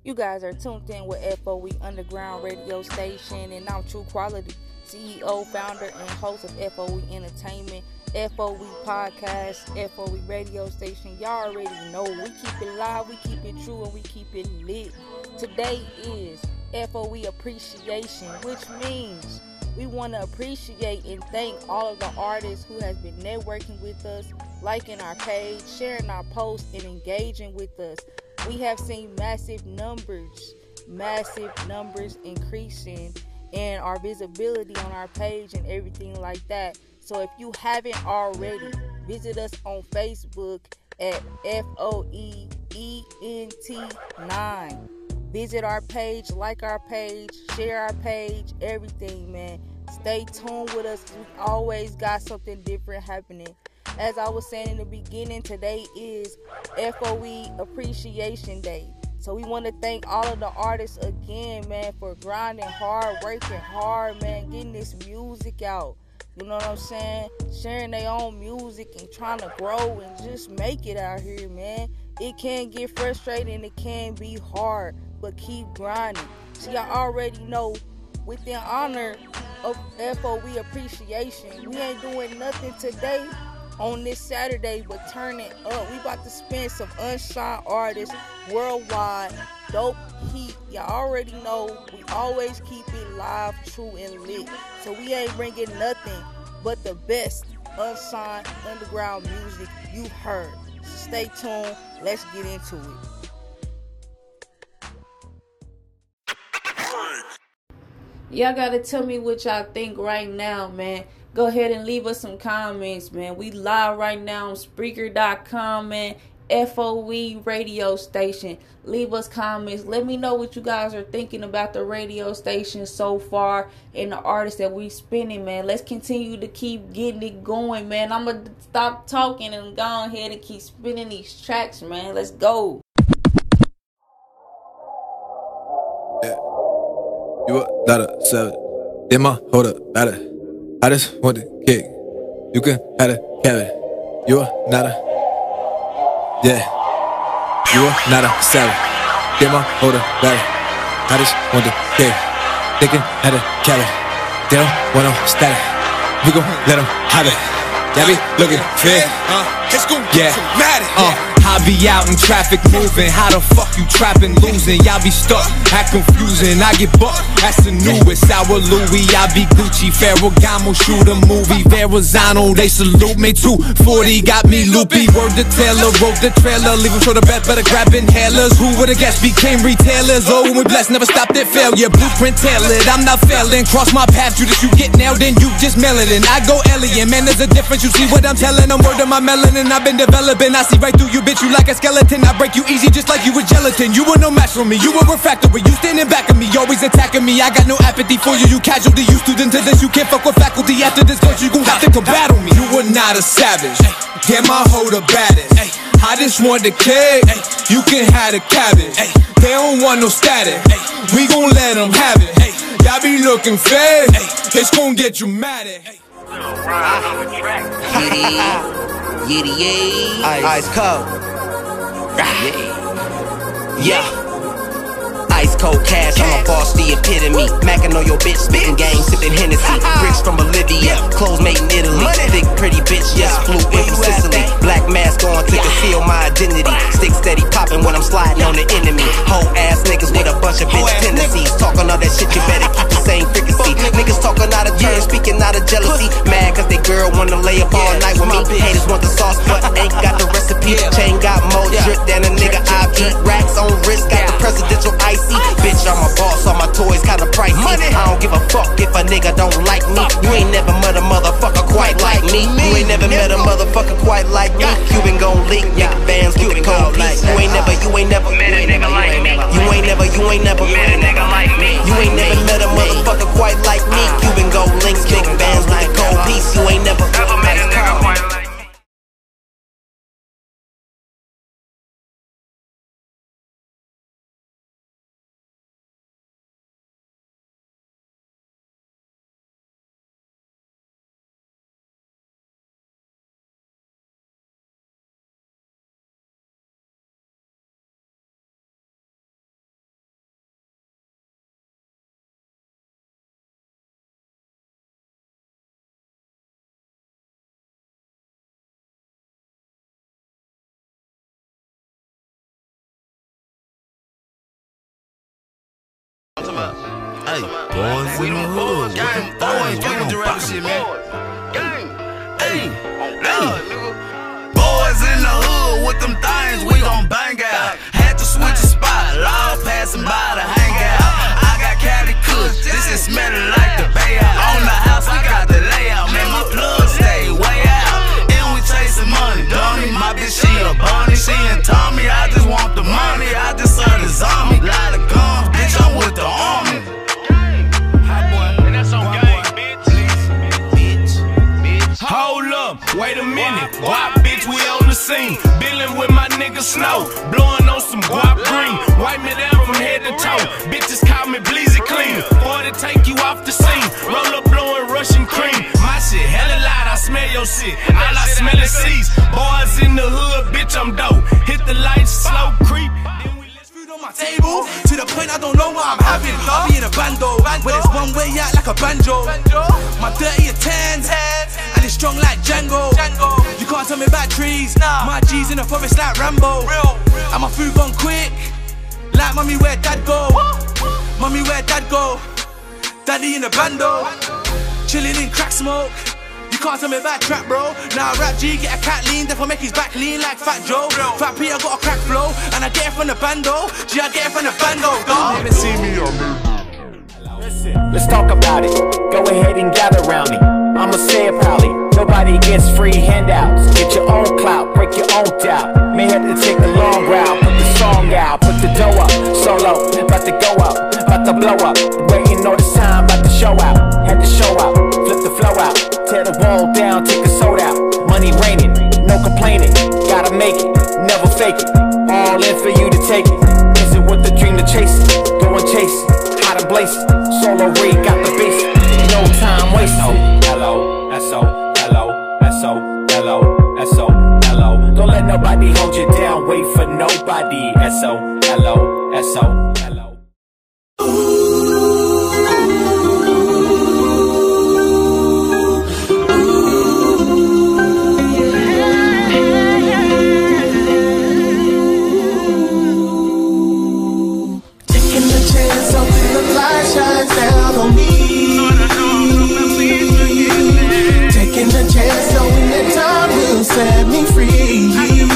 You guys are tuned in with FOE Underground Radio Station, and I'm True Quality, CEO, founder, and host of FOE Entertainment, FOE Podcast, FOE Radio Station. Y'all already know we keep it live, we keep it true, and we keep it lit. Today is FOE Appreciation, which means we want to appreciate and thank all of the artists who has been networking with us, liking our page, sharing our posts, and engaging with us. We have seen massive numbers increasing in our visibility on our page and everything like that. So if you haven't already, visit us on Facebook at FOEENT9. Visit our page, like our page, share our page, everything, man. Stay tuned with us. We always got something different happening. As I was saying in the beginning, today is FOE Appreciation Day. So we want to thank all of the artists again, man, for grinding hard, working hard, man, getting this music out. You know what I'm saying? Sharing their own music and trying to grow and just make it out here, man. It can get frustrating, it can be hard, but keep grinding. See, I already know within honor of FOE Appreciation, we ain't doing nothing today on this Saturday, but turn it up. We about to spin some unsigned artists worldwide, dope heat. Y'all already know we always keep it live, true, and lit. So we ain't bringing nothing but the best unsigned underground music you've heard. So stay tuned. Let's get into it. Y'all gotta tell me what y'all think right now, man. Go ahead and leave us some comments, man. We live right now on Spreaker.com, man. FOE Radio Station. Leave us comments. Let me know what you guys are thinking about the radio station so far and the artists that we spinning, man. Let's continue to keep getting it going, man. I'm gonna stop talking and go ahead and keep spinning these tracks, man. Let's go. Yeah. You up, daughter, 7. Then my hold up, daughter. I just want to kick. You can have a cabin. You are not a. Yeah. You are not a savage. Then my hold up, daughter. I just want to kick. They can have a cabin. They don't want no static. We gon' let them have it. They be looking fit. It's gon' get dramatic. I be out in traffic moving. How the fuck you trapping, losing? Y'all be stuck, act confusing. I get bucked, that's the newest. Sour Louis, I be Gucci. Ferragamo, shoot a movie. Verrazano, they salute me too. 40 got me loopy. Word the Taylor, wrote the trailer. Leave them short of bet, better grab inhalers. Who would've guessed became retailers? Oh, when we blessed, never stopped at failure. Blueprint tailored, I'm not failing. Cross my path, Judas, you get nailed, then you just mail it in. I go alien, man, there's a difference. You see what I'm telling? I'm word of my melanin, I've been developing. I see right through you, bitch. You like a skeleton, I break you easy just like you were gelatin. You were no match for me, you were refractory. You standing back of me, always attacking me. I got no apathy for you, you casualty. You student to this, you can't fuck with faculty. After this verse, you gon' have to come battle me. You were not a savage, damn I hold the baddest. I just want the cake, you can have the cabbage. They don't want no static, we gon' let them have it. Y'all be looking fake, it's gon' get dramatic. Yiddy, ice cold. Yeah. Ice cold cash, I'm a boss, the epitome. Mackin' on your bitch, spittin' game, sippin' Hennessy. Bricks from Bolivia, clothes made in Italy. Thick, pretty bitch, yes, flew in from Sicily. Black mask on to conceal my identity. Stick steady poppin' when I'm sliding on the enemy. Whole ass niggas with a bunch of bitch tendencies. Talkin' all that shit, you better keep the same frequency. Niggas talkin' out of turn, speaking out of jealousy. Mad cause they girl wanna lay up all night with me. Haters want the sauce, but ain't got the recipe. Chain got more drip than a nigga I beat. Racks on wrist, got the presidential icy. Bitch, I'm a boss, all my toys kinda pricey. I don't give a fuck if a nigga don't like me. You ain't never met a motherfucker quite like me. You ain't never met a motherfucker quite like me. Cuban gon' leak, nigga bands with the cold piece. You ain't never met a nigga like me. You ain't never met a nigga like me. You ain't never met a motherfucker quite like me. Cuban gon' links, big bands with the cold piece. You ain't never met a nigga quite like me. Hey, boys in the hood. Gang, boys, gang with the rap shit, man. Gang, hey, boys in the hood with them things, we gon' bang out. Had to switch a spot, law passing by to hang out. I got Cali Kush, this is smelling like the Bay Out. On the house, we got the layout, man, my plug stay way out. And we chasing money, dummy, my bitch, she a bunny. She ain't Tommy, I just want the money, I just serve the zombie. Lot of guns, bitch, I'm with the army. Hold up, wait a minute, guap bitch, we on the scene. Dealing with my nigga Snow, blowing on some guap green. Wipe me down from head to toe, bitches call me Bleezy Clean. Boy, to take you off the scene, roll up blowing Russian cream. My shit hella loud, I smell your shit, all I smell is seeds. Boys in the hood, bitch, I'm dope. Hit the lights, slow creep. My table, to the point I don't know what I'm having. I'll be in a bando, when it's one way out like a banjo. My dirty at 10s, and it's strong like Django. You can't tell me about trees, my G's in the forest like Rambo. And my food gone quick, like mommy where dad go. Mommy where dad go, daddy in the bando. Chilling in crack smoke. You can't tell me about trap, bro. Now rap G, get a cat lean, therefore make his back lean like Fat Joe. Fat P, I got a crack flow, and I get it from the bando. G, I get it from the bando, dog. Let me see me on me. Let's talk about it. Go ahead and gather around me. I'ma say it proudly. Nobody gets free handouts. Get your own clout, break your own doubt. May have to take the long route, put the song out, put the dough up. Solo, about to go up, about to blow up. Waiting all this time, about to show out. Had to show out, flip the flow out. Tear the wall down, take a soda out. Money raining, no complaining. Gotta make it, never fake it. All in for you to take it. Is it worth the dream to chase it? Go and chase it, hot and blaze it. Solo Reed got the bass, no time wasted. Hello, S-O, hello, S-O, hello, S-O, hello. Don't let nobody hold you down, wait for nobody. S-O, hello, S-O, hello. Taking a chance, knowing that time will set me free.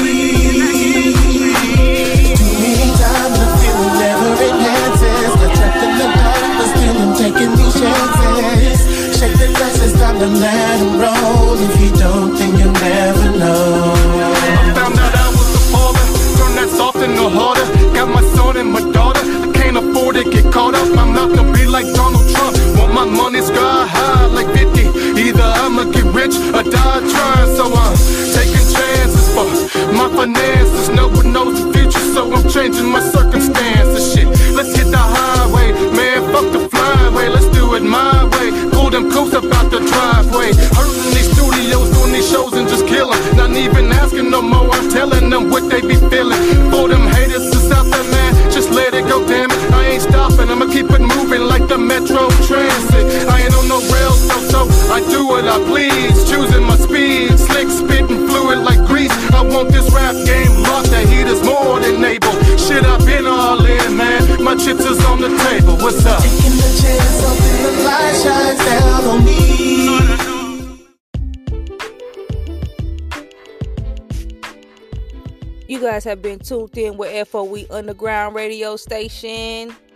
Too many times the feeling never enhances. Got trapped in the dark, but still I'm taking these chances. Shake the dust, it's time to let them roll. If you don't, then you'll never know. I found out I was a baller, turned that soft into harder. Got my son and my daughter, I can't afford to get caught up. I'm not gonna be like Donald Trump, want my money sky high like 50. Either I'ma get rich or die trying. So I'm taking chances for my finances. No one knows the future, so I'm changing my circumstances. Shit, let's hit the highway, man, fuck the flyway. Let's do it my way, pull them coats up out the driveway. Hurting these studios, doing these shows and just killing. Not even asking no more, I'm telling them what they be feeling. For them haters is out there, man, just let it go, damn it. I ain't stopping, I'ma keep it moving like the Metro Transit. I ain't on no rails, so I do what I please, choosing my speed, slick spitting fluid like grease. I want this rap game locked, the heat is more than able. Shit, I've been all in, man, my chips is on the table. What's up? Taking the chance, hoping the light shines down on me. You guys have been tuned in with FOE Underground Radio Station.